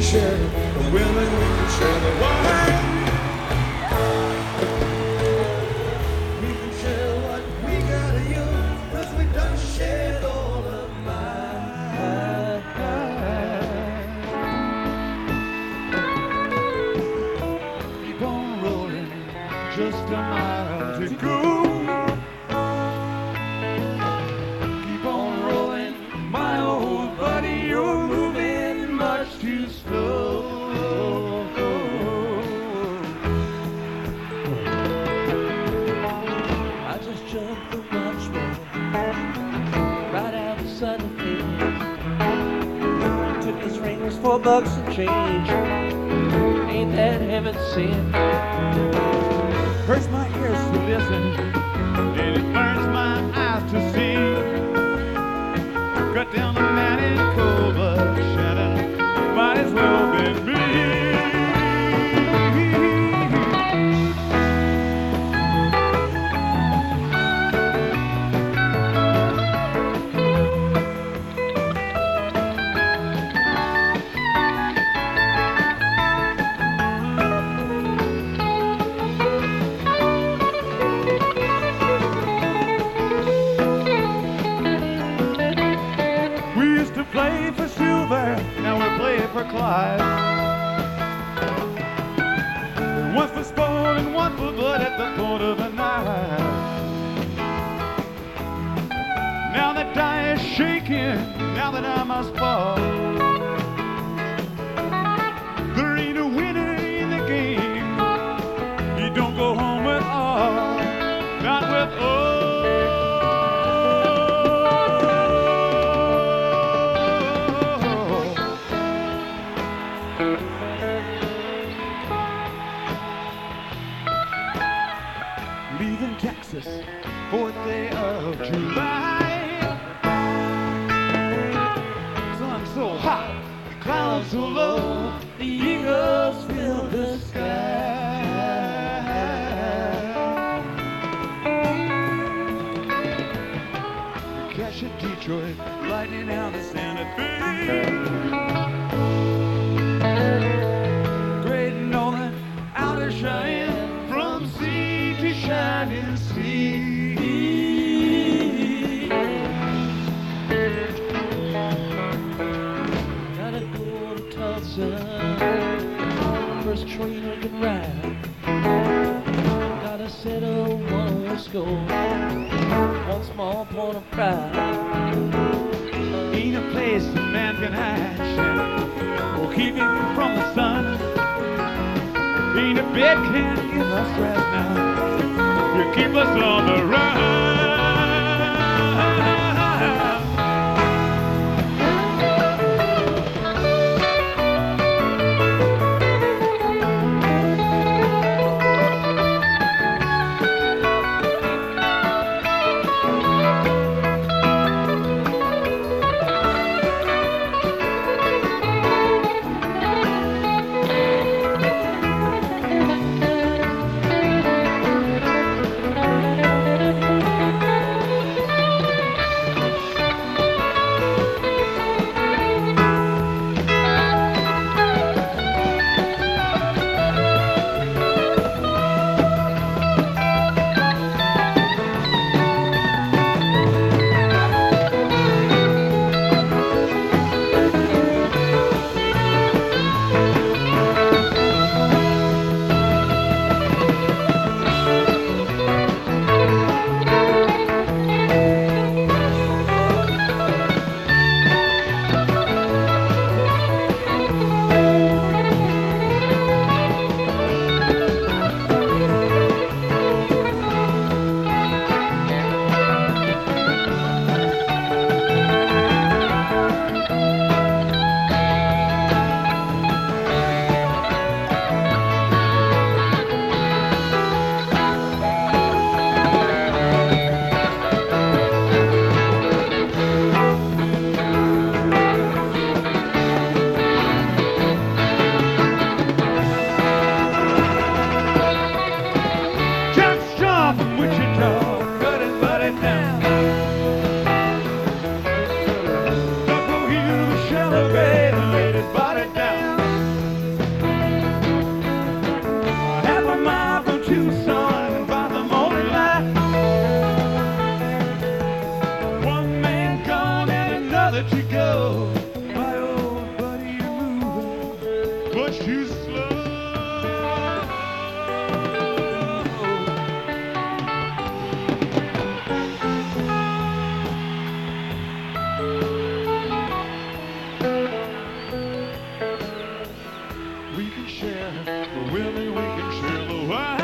share the women, we can share the wine. We can share what we got of you, 'cause we done shared all of mine. Keep on rolling, just a mile to go. Keep on rolling, my old buddy, you're moving much too slow. I just jumped the watchman right outside the fence. Took his rings for $4 and change. Ain't that heaven sent? Hurts my ears to listen, and it burns my eyes to see. Cut down the Manitoba shadow, might as well been me. We used to play for silver, now we play for Clyde. One for sport and one for blood at the point of a knife. Now the die is shaking, now that I must fall. There ain't a winner in the game, you don't go home with all, not with all. Leaving Texas, 4th day of July. Sun so hot, clouds so low, the eagles fill the sky. The cash at Detroit, lightning out of Santa Fe. Great Northern, out of Cheyenne, from sea to shining sea. Gotta go to Tulsa, first train I can ride. Gotta settle one score, one small point of pride. Ain't a place a man can hide, will keep him from the sun. Ain't a bed can give us rest now, you keep us on the run. Tucson by the morning light. One man gone and another to go. My old buddy, you're moving much too slow. We can share the women, we can share the wine.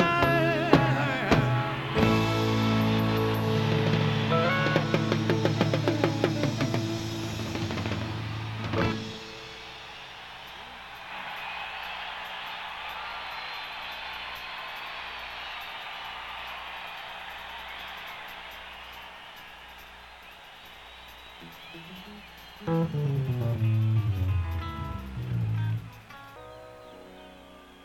Thank you.